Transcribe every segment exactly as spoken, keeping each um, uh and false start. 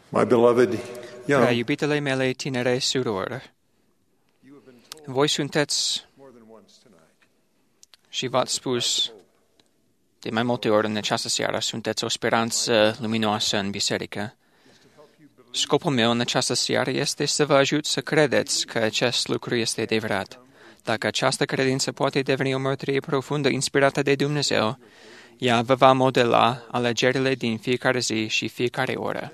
My beloved Prea young, iubitele mele tinere surori, voi sunteți și v-ați spus de mai multe ori în această seară, sunteți o speranță luminoasă în biserică. Scopul meu în această seară este să vă ajut să credeți că acest lucru este adevărat. Dacă această credință poate deveni o mărturie profundă inspirată de Dumnezeu, ea vă va modela alegerile din fiecare zi și fiecare oră.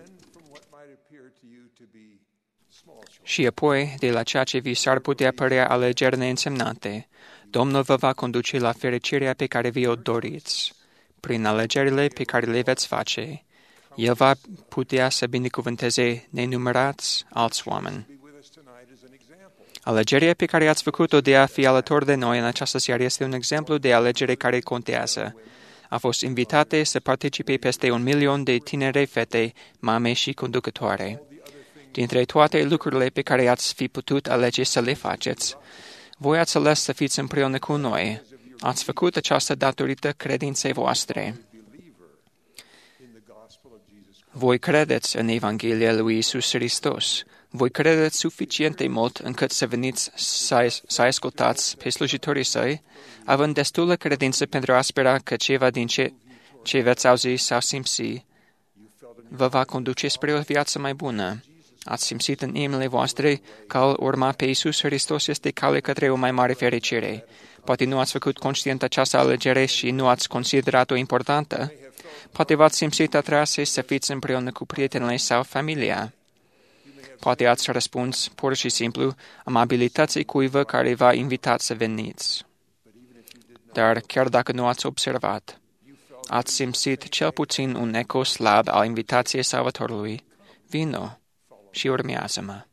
Și apoi, de la ceea ce vi s-ar putea părea alegeri neînsemnate, Domnul vă va conduce la fericirea pe care vi-o doriți. Prin alegerile pe care le veți face, El va putea să binecuvânteze nenumărați alți oameni. Alegerea pe care ați făcut-o de a fi alături de noi în această seară este un exemplu de alegere care contează. A fost invitate să participe peste un milion de tinere fete, mame și conducătoare. Dintre toate lucrurile pe care ați fi putut alege să le faceți, voi ați ales să fiți împreună cu noi. Ați făcut această datorită credinței voastre. Voi credeți în Evanghelia lui Iisus Hristos. Voi credeți suficient de mult încât să veniți să, să ascultați pe slujitorii săi, având destulă credință pentru a spera că ceva din ce, ce veți auzi sau simți vă va conduce spre o viață mai bună. Ați simțit în inimile voastre că a urma pe Iisus Hristos este cale către o mai mare fericire. Poate nu ați făcut conștient această alegere și nu ați considerat-o importantă. Poate v-ați simțit atrase să fiți împreună cu prietenele sau familia. Poate ați răspuns pur și simplu amabilității cuiva care v-a invitat să veniți. Dar chiar dacă nu ați observat, ați simțit cel puțin un eco slab al invitației Salvatorului. Vino și urmează-mă.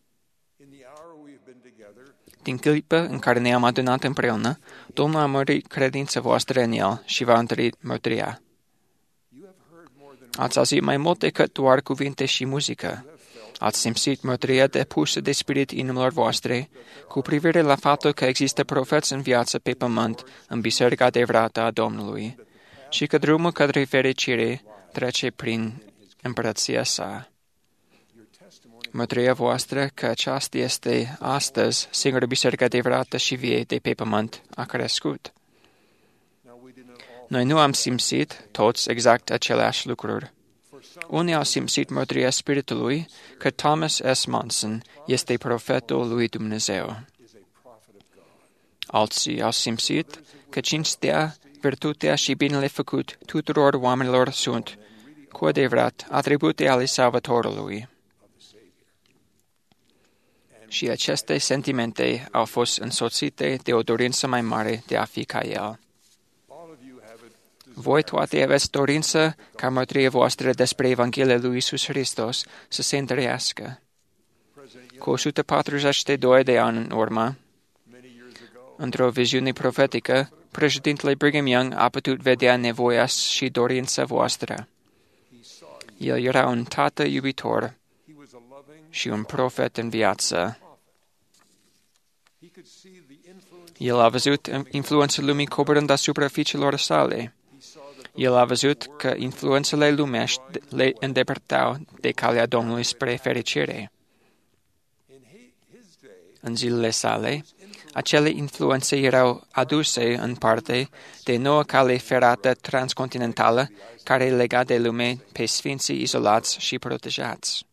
Din clipa în care ne-am adunat împreună, Domnul a mărit credința voastră în El și va întări mărturia. Ați auzit mai mult decât doar cuvinte și muzică. Ați simțit mărturia depusă de Spirit inimilor voastre cu privire la faptul că există profeți în viață pe pământ în biserica adevărată a Domnului și că drumul către fericire trece prin împărăția sa. Mărturia voastră că aceasta este astăzi singura biserică adevărată și vie de pe pământ a crescut. Noi nu am simțit toți exact aceleași lucruri. Unii au simțit mărturia Spiritului că Thomas S. Monson este profetul lui Dumnezeu. Alții au simțit că cinstea, virtutea și binele făcut tuturor oamenilor sunt, cu adevărat, atribute ale Salvatorului. Și aceste sentimente au fost însoțite de o dorință mai mare de a fi ca El. Voi toate aveți dorință ca mărturia voastră despre Evanghelia lui Iisus Hristos să se întărească. Cu o sută patruzeci și doi de ani în urmă, într-o viziune profetică, președintele Brigham Young a putut vedea nevoia și dorința voastră. El era un tată iubitor și un profet în viață. El a văzut influența lumii coborând asupra fiicilor sale. El a văzut că influențele lumești le îndepărtau de calea Domnului spre fericire. În zilele sale, acele influențe erau aduse în parte de noua cale ferată transcontinentală care lega de lume pe sfinții izolați și protejați.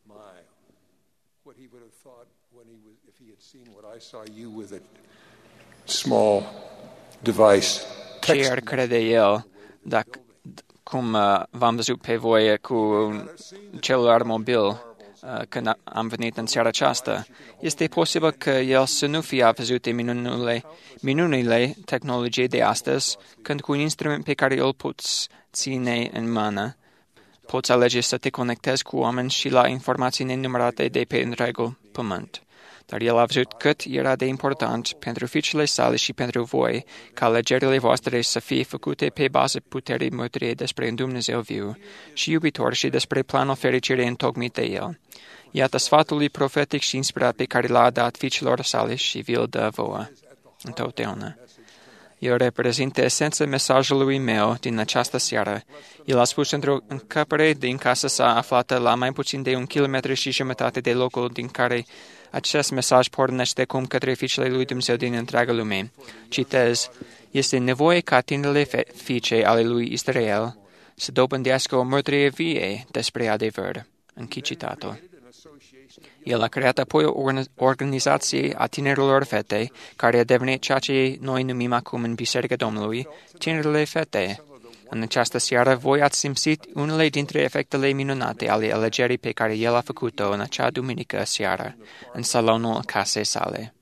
Ce ar crede el dacă, cum uh, v-am văzut pe voi cu un celular mobil uh, când am venit în seara aceasta? Este posibil că el să nu fie văzut de minunile, minunile tehnologiei de astăzi, când cu un instrument pe care îl poți ține în mână, poți alege să te conectezi cu oameni și la informații nenumărate de pe întregul pământ. Dar el a văzut cât era de important pentru fiicele sale și pentru voi ca alegerile voastre să fie făcute pe bază puterii mărturiei despre un Dumnezeu viu și iubitor și despre planul fericirii întocmit de El. Iată sfatul lui profetic și inspirat pe care l-a dat fiicilor sale și vi-l dă vouă întotdeauna. El reprezintă esența mesajului meu din această seară. El a spus într-o încăpere din casa sa aflată la mai puțin de un kilometru și jumătate de locul din care acest mesaj pornește cum către fiicele lui Dumnezeu din întreaga lume. Citez, este nevoie ca tinerele fiice ale lui Israel să dobândească o mărturie vie despre adevăr. Închid citatul. El a creat apoi o organizație a tinerilor fete, care a devenit ceea ce noi numim acum în Biserica Domnului, tinerile fete. În această seară, voi ați simțit unele dintre efectele minunate ale alegerii pe care el a făcut-o în acea duminică seară, în salonul casei sale.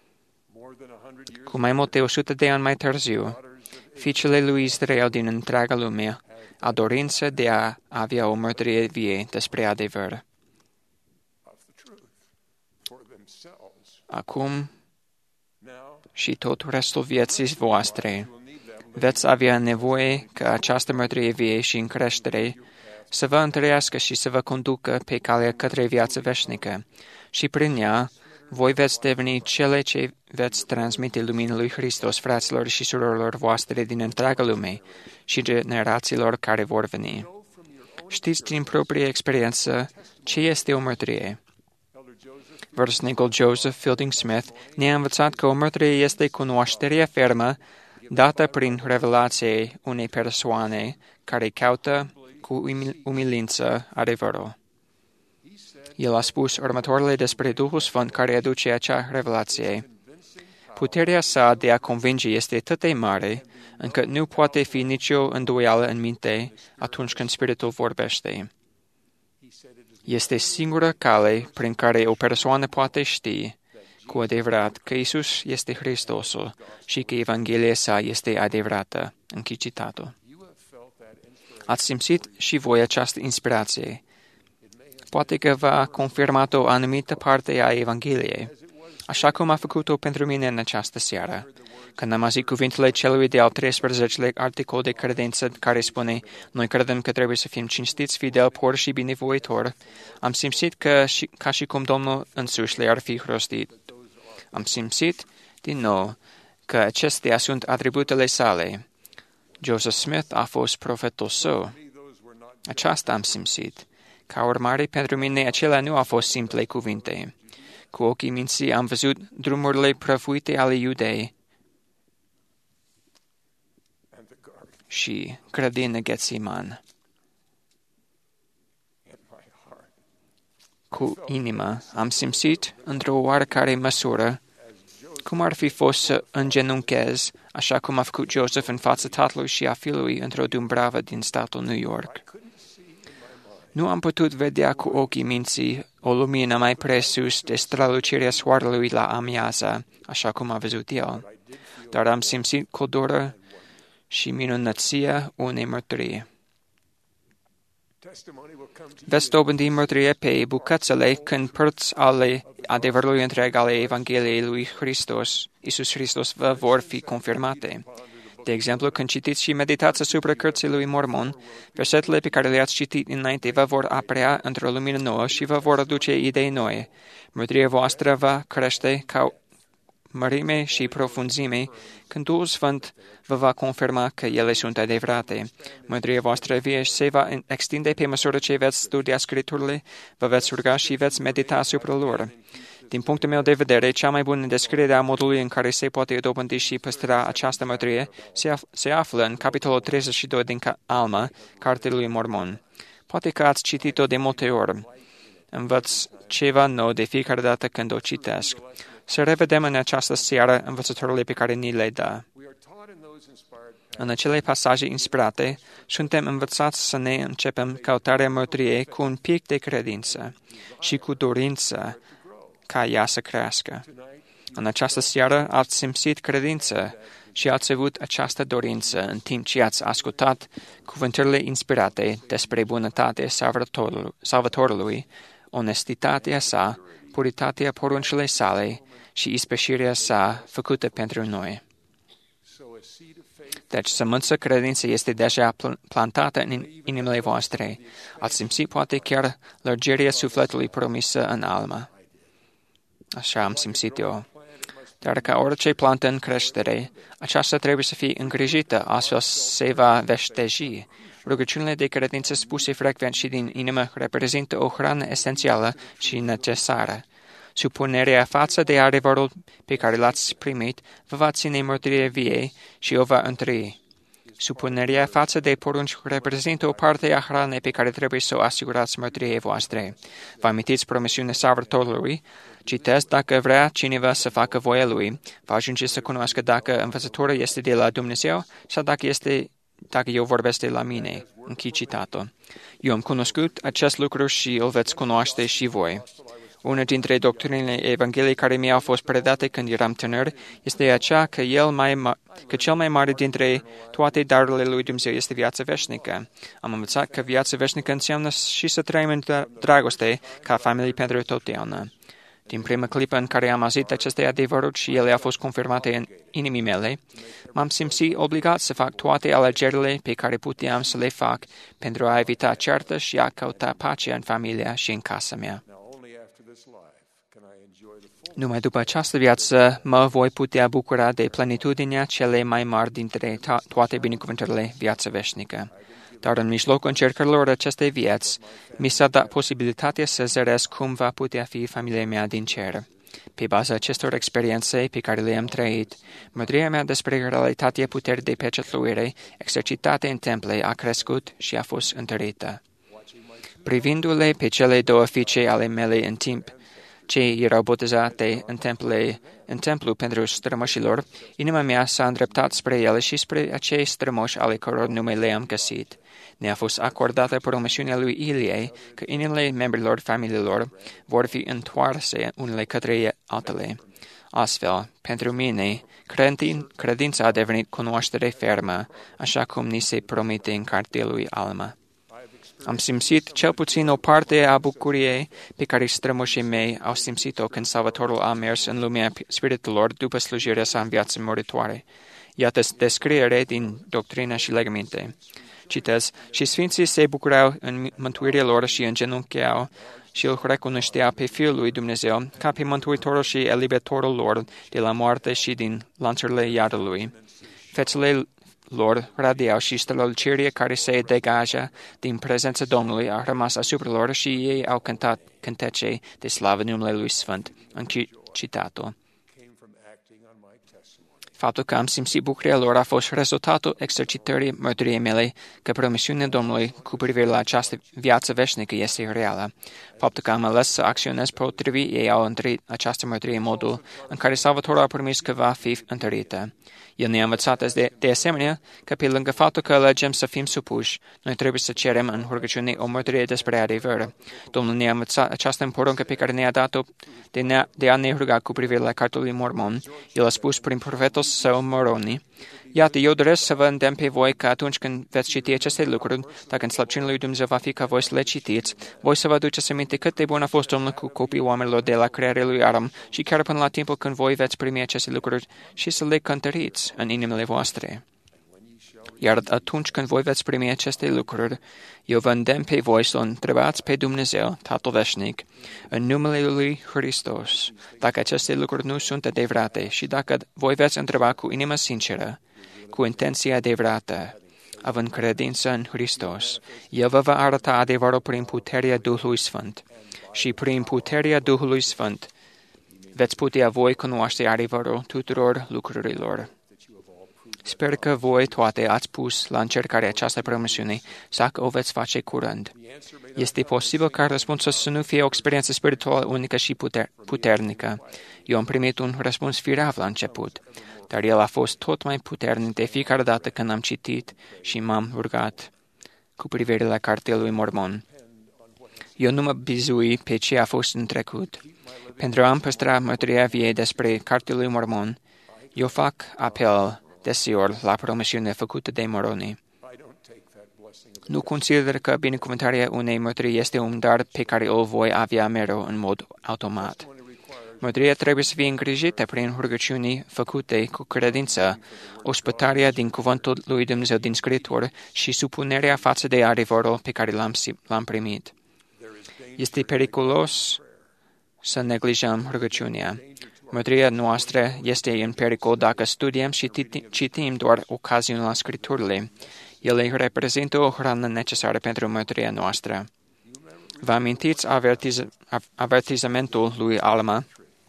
Cu mai multe o sută de ani mai târziu, fiicele lui Israel din întreaga lume au dorință de a avea o mărturie vie despre adevăr. Acum și tot restul vieții voastre veți avea nevoie ca această mărturie vie și în creștere să vă întărească și să vă conducă pe calea către viața veșnică și prin ea voi veți deveni cele ce veți transmite lumina lui Hristos fraților și surorilor voastre din întreaga lume și generațiilor care vor veni. Știți din proprie experiență ce este o mărturie. Vârstnicul Joseph Fielding Smith ne-a învățat că o mărturie este cunoașterea fermă dată prin revelație unei persoane care caută cu umilință adevărul. El a spus următoarele despre Duhul Sfânt care aduce acea revelație. Puterea sa de a convinge este atât de mare, încât nu poate fi nicio îndoială în minte atunci când Spiritul vorbește. Este singura cale prin care o persoană poate ști cu adevărat că Iisus este Hristosul și că Evanghelia sa este adevărată. Închid citatul. Ați simțit și voi această inspirație. Poate că v-a confirmat o anumită parte a Evangheliei, așa cum a făcut-o pentru mine în această seară. Când am auzit cuvintele celui de-al treisprezecelea articol de credință care spune noi credem că trebuie să fim cinstiți, fidel, pur și binevoitor, am simțit că și, ca și cum Domnul însuși le-ar fi rostit. Am simțit, din nou, că acestea sunt atributele sale. Joseph Smith a fost profetul său. Aceasta am simțit. Ca urmare, pentru mine, acelea nu au fost simple cuvinte. Cu ochii minții am văzut drumurile prăfuite ale iudei și grădina Ghețiman. Cu inima am simțit, într-o oarecare măsură, cum ar fi fost să îngenunchez, așa cum a făcut Joseph în fața tatălui și a fiului într-o dumbravă din statul New York. Nu am putut vedea cu ochii minții o lumină mai presus de strălucirea soarelui la amiază, așa cum a văzut el, dar am simțit codoră și minunăția unei mărturii. Veți dobândi mărturie pe bucățele când părți ale adevărului întreg ale Evangheliei lui Hristos, Iisus Hristos, vă vor fi confirmate. De exemplu, când citiți și meditați asupra cărții lui Mormon, versetele pe care le-ați citit înainte vă vor apărea într-o lumină nouă și vă vor aduce idei noi. Mărturia voastră va crește ca mărime și profunzime când Duhul Sfânt vă va confirma că ele sunt adevărate. Mărturia voastră vie se va extinde pe măsură ce veți studia Scripturile, vă veți ruga și veți medita asupra lor. Din punctul meu de vedere, cea mai bună descriere a modului în care se poate dobândi și păstra această mărturie se, af- se află în capitolul treizeci și doi din Alma, Cartea lui Mormon. Poate că ați citit-o de multe ori. Învăț ceva nou de fiecare dată când o citesc. Să revedem în această seară învățăturile pe care ni le dă. În acele pasaje inspirate, suntem învățați să ne începem căutarea mărturiei cu un pic de credință și cu dorință ca ea să crească. În această seară ați simțit credință și ați avut această dorință în timp ce ați ascultat cuvântările inspirate despre bunătatea Salvatorului, onestitatea sa, puritatea poruncilor sale și ispășirea sa făcută pentru noi. Deci, sămânța credinței este deja plantată în inimile voastre. Ați simțit poate chiar lărgerea sufletului promisă în alma. Așa am simțit eu. Dar ca orice plantă în creștere, aceasta trebuie să fie îngrijită, astfel se va veșteji. Rugăciunile de credință spuse frecvent și din inimă reprezintă o hrană esențială și necesară. Supunerea față de adevărul pe care l-ați primit vă va ține mărturie vie și o va întări. Supunerea față de porunci reprezintă o parte a hranei pe care trebuie să o asigurați mărturiei voastre. Vă amintiți promisiunea Salvatorului? Citesc, dacă vrea cineva să facă voia lui, va ajunge să cunoască dacă învățătorul este de la Dumnezeu sau dacă, este, dacă eu vorbesc de la mine. Închei citatul. Eu am cunoscut acest lucru și îl veți cunoaște și voi. Una dintre doctrinele Evangheliei care mi-au fost predate când eram tânăr este aceea că, el mai ma- că cel mai mare dintre toate darurile lui Dumnezeu este viața veșnică. Am învățat că viața veșnică înseamnă și să trăim în dragoste ca familie pentru totdeauna. Din prima clipă în care am auzit aceste adevăruri și ele au fost confirmate în inimii mele, m-am simțit obligat să fac toate alegerile pe care puteam să le fac pentru a evita certă și a căuta pacea în familia și în casa mea. Numai după această viață mă voi putea bucura de plenitudinea cele mai mari dintre toate binecuvântările viața veșnică. Dar în mijlocul încercărilor acestei vieți, mi s-a dat posibilitatea să zăresc cum va putea fi familia mea din cer. Pe baza acestor experiențe pe care le-am trăit, mândria mea despre realitatea puterii de pecetluire exercitate în temple a crescut și a fost întărită. Privindu-le pe cele două fiice ale mele în timp ce erau botezate în, temple, în templu pentru strămoșilor, inima mea s-a îndreptat spre ele și spre acei strămoși ale căror nume le-am găsit. Ne-a fost acordată promisiunea lui Ilie că inimile membrilor familiilor vor fi întoarse unele către altele. Astfel, pentru mine, credin, credința a devenit cunoaștere fermă, așa cum ni se promite în cartea lui Alma. Am simțit cel puțin o parte a bucuriei pe care strămoșii mei au simțit-o când Salvatorul a mers în lumea spiritelor după slujirea sa în viață moritoare. Iată descriere din Doctrina și Legăminte. Citez, și sfinții se bucurau în mântuirea lor și îngenuncheau și îl recunoștea pe Fiul lui Dumnezeu ca pe Mântuitorul și eliberătorul lor de la moarte și din lanțurile iadului. Fețele lor radiau și strălucirea care se degaja din prezența Domnului a rămas asupra lor și ei au cântat cântece de slavă numele lui Sfânt. Închei citatul. Faptul că am simțit bucuria lor a fost rezultatul exercitării mărturiei mele că promisiunea Domnului cu privire la această viață veșnică este reală. Faptul că am ales să acționez potrivit, ei au întărit această mărturie în modul în care Salvatorul a promis că va fi întărită. El ne-a învățat de, de asemenea că pe lângă faptul că alegem să fim supuși, noi trebuie să cerem în rugăciune o mărturie despre adevăr. Domnul ne-a învățat această poruncă pe care ne-a dat-o de, ne, de a ne ruga cu privire la cartea lui Mormon. El a spus prin profetul său Moroni, iată, eu doresc să vă îndemn pe voi că atunci când veți citi aceste lucruri, dacă înțelepciunea lui Dumnezeu va fi ca voi să le citiți, voi să vă duceți aminte cât de bun a fost Domnul cu copiii oamenilor de la crearea lui Adam și chiar până la timpul când voi veți primi aceste lucruri și să le cântăriți în inimile voastre. Iar atunci când voi veți primi aceste lucruri, eu vă îndemn pe voi să o întrebați pe Dumnezeu, Tatăl Veșnic, în numele lui Hristos, dacă aceste lucruri nu sunt adevărate și dacă voi veți întreba cu inimă sinceră, cu intenție adevărată, având credință în Hristos, El vă va arăta adevărul prin puterea Duhului Sfânt și prin puterea Duhului Sfânt veți putea voi cunoaște adevărul tuturor lucrurilor. Sper că voi toate ați pus la încercare această promisiune sau că o veți face curând. Este posibil ca răspunsul să nu fie o experiență spirituală unică și puter- puternică. Eu am primit un răspuns firav la început, dar el a fost tot mai puternic de fiecare dată când am citit și m-am rugat cu privire la cartea lui Mormon. Eu nu mă bizui pe ce a fost în trecut. Pentru a-mi păstra mărturia vie despre cartea lui Mormon, eu fac apel deseori la promisiunea făcută de Moroni. Nu consider că binecuvântarea unei mărturii este un dar pe care o voi avea mereu în mod automat. Mărturia trebuie să fie îngrijită prin rugăciuni făcute cu credință, ospătarea din cuvântul lui Dumnezeu din Scriptură și supunerea față de adevărul pe care l-am, l-am primit. Este periculos să neglijăm rugăciunea. Mărturia noastră este în pericol dacă studiem și citim doar ocazional Scripturile. Ele reprezintă o hrană necesară pentru mărturia noastră. Vă amintiți avertiz- avertizamentul lui Alma?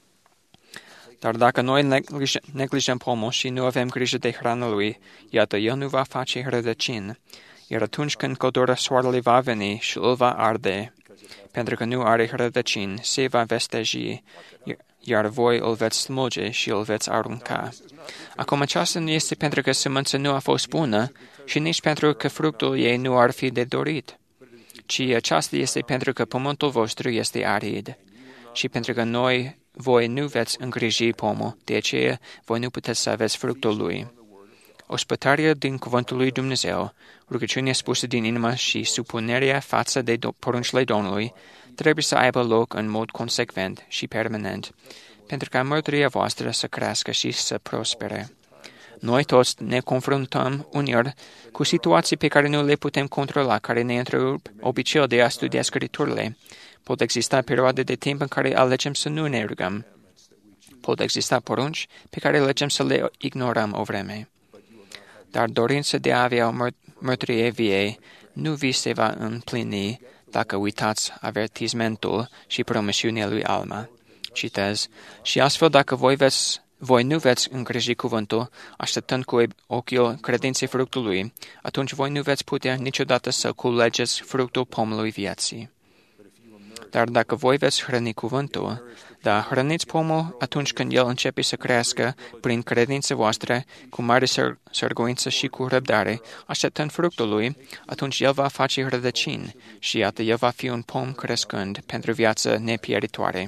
Dar dacă noi neglijăm, neglijăm pomul și nu avem grijă de hrana lui, iată, el nu va face rădăcini. Iar atunci când căldura soarelui va veni și îl va arde, pentru că nu are rădăcini, se va vesteji, iar voi îl veți smulge și îl veți arunca. Acum aceasta nu este pentru că sămânța nu a fost bună și nici pentru că fructul ei nu ar fi de dorit, ci aceasta este pentru că pământul vostru este arid și pentru că noi, voi nu veți îngriji pomul, de aceea voi nu puteți să aveți fructul lui. Ospătarea din cuvântul lui Dumnezeu, rugăciunea spusă din inimă și supunerea față de poruncile Domnului trebuie să aibă loc în mod consecvent și permanent, pentru ca mărturia voastră să crească și să prospere. Noi toți ne confruntăm uneori cu situații pe care nu le putem controla, care ne întrerup obiceiul de a studia Scripturile. Pot exista perioade de timp în care alegem să nu ne rugăm. Pot exista porunci pe care alegem să le ignorăm o vreme. Dar dorința de a avea o mărturie vie nu vi se va împlini dacă uitați avertismentul și promisiunea lui Alma. Citez, și astfel dacă voi, veți, voi nu veți îngriji cuvântul, așteptând cu ochiul credinței fructului, atunci voi nu veți putea niciodată să culegeți fructul pomului vieții. Dar dacă voi veți hrăni cuvântul, da, hrăniți pomul atunci când el începe să crească prin credința voastră, cu mare săr- sărguință și cu răbdare, așteptând fructul lui, atunci el va face rădăcini și iată, el va fi un pom crescând pentru viață nepieritoare.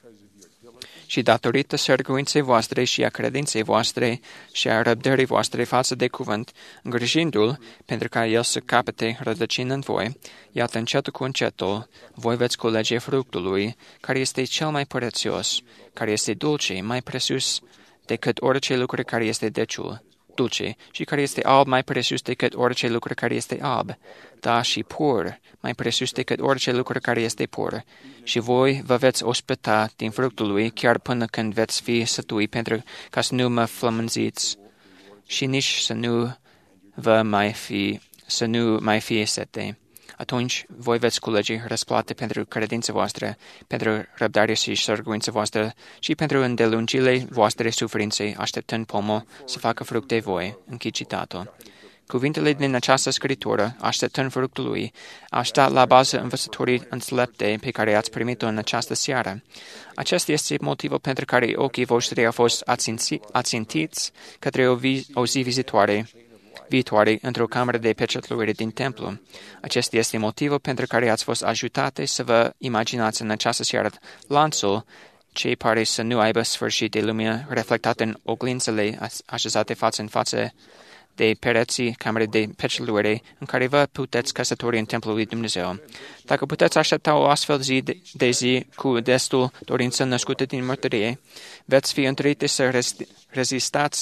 Și datorită sărguinței voastre și a credinței voastre și a răbdării voastre față de cuvânt, îngrijindu-l pentru ca el să capete rădăcină în voi, iată încetul cu încetul, voi veți culege fructul lui, care este cel mai prețios, care este dulce, mai presus decât orice lucru care este deciul, dulce, și care este alb mai presus decât orice lucru care este alb, da, și pur, mai presus decât orice lucru care este pur. Și voi vă veți ospăta din fructul lui chiar până când veți fi sătui, pentru ca să nu mă flămânziți și nici să nu vă mai fi, să nu mai fie sete. Atunci voi veți culege răsplată pentru credința voastră, pentru răbdarea și sărguința voastră și pentru îndelungile voastre suferințe, așteptând pomul să facă fruct de voi. Închid citatul. Cuvintele din această scritură, așteptând fructul lui, au stat la bază învățătorii înțelepte pe care ați primit-o în această seară. Acesta este motivul pentru care ochii voștri au fost ațintiți către o, vi- o zi vizitoare viitoare într-o cameră de pecetluire din templu. Acesta este motivul pentru care ați fost ajutate să vă imaginați în această seară lanțul ce pare să nu aibă sfârșit de lumină reflectat în oglinzele așezate față în față de pereții camerei de pecetluire în care vă puteți căsători în templul lui Dumnezeu. Dacă puteți aștepta o astfel zi de, de zi cu destul dorință născută din mărturie, veți fi întărite să rezistați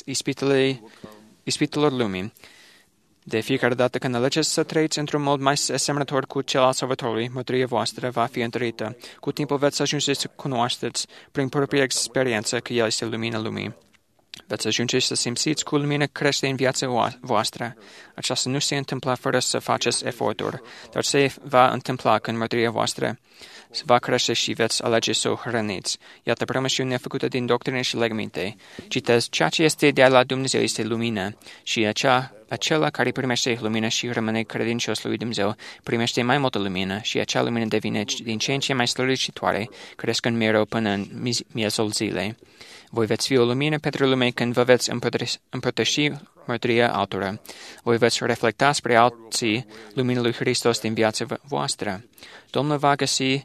ispitelor lumii. De fiecare dată când alegeți să trăiți într-un mod mai asemănător cu cel al Salvatorului, mărturia voastră va fi întărită. Cu timpul veți ajunge să cunoașteți prin propria experiență că El este lumina lumii. Veți ajunge să simțiți că lumină crește în viața voastră. Aceasta nu se întâmplă fără să faceți eforturi, dar se va întâmpla când mărturia voastră va crește și veți alege să o hrăniți. Iată promisiunea făcută din doctrine și legăminte. Citez, ceea ce este de la Dumnezeu este lumină și acea, acela care primește lumină și rămâne credincios lui Dumnezeu primește mai multă lumină și acea lumină devine din ce în ce mai strălucitoare, crescând mereu până în miezul zilei. Voi veți fi o lumină pentru lume când vă veți împărtăși mărturia altora. Voi veți reflecta spre alții lumina lui Hristos din viața voastră. Domnul va găsi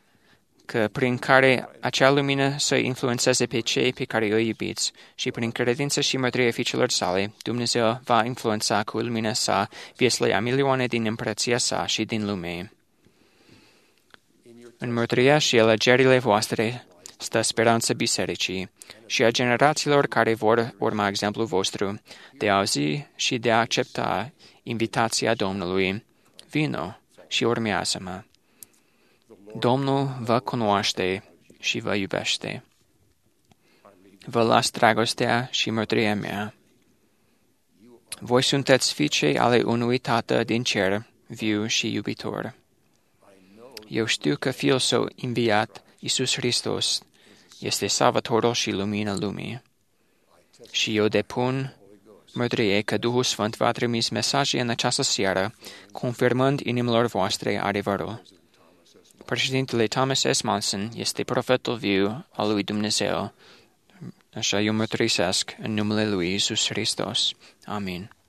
că prin care acea lumină să influențeze pe cei pe care îi iubiți și prin credință și mărturia fiicelor sale, Dumnezeu va influența cu lumina sa viețile a milioane din împărăția sa și din lume. În mărturia și alegerile voastre stă speranța bisericii și a generațiilor care vor urma exemplul vostru de a auzi și de a accepta invitația Domnului. Vino și urmează-mă. Domnul vă cunoaște și vă iubește. vă las dragostea și mărturia mea. Voi sunteți fiice ale unui Tată din cer, viu și iubitor. Eu știu că Fiul Său înviat, Iisus Hristos, este Salvatorul și lumina lumii. Și eu depun mărturie că Duhul Sfânt va trimis mesaje în această seară, confirmând inimilor voastre adevărul. Președintele Thomas S. Monson este profetul viu al lui Dumnezeu. Așa eu mărturisesc în numele lui Iisus Hristos. Amin.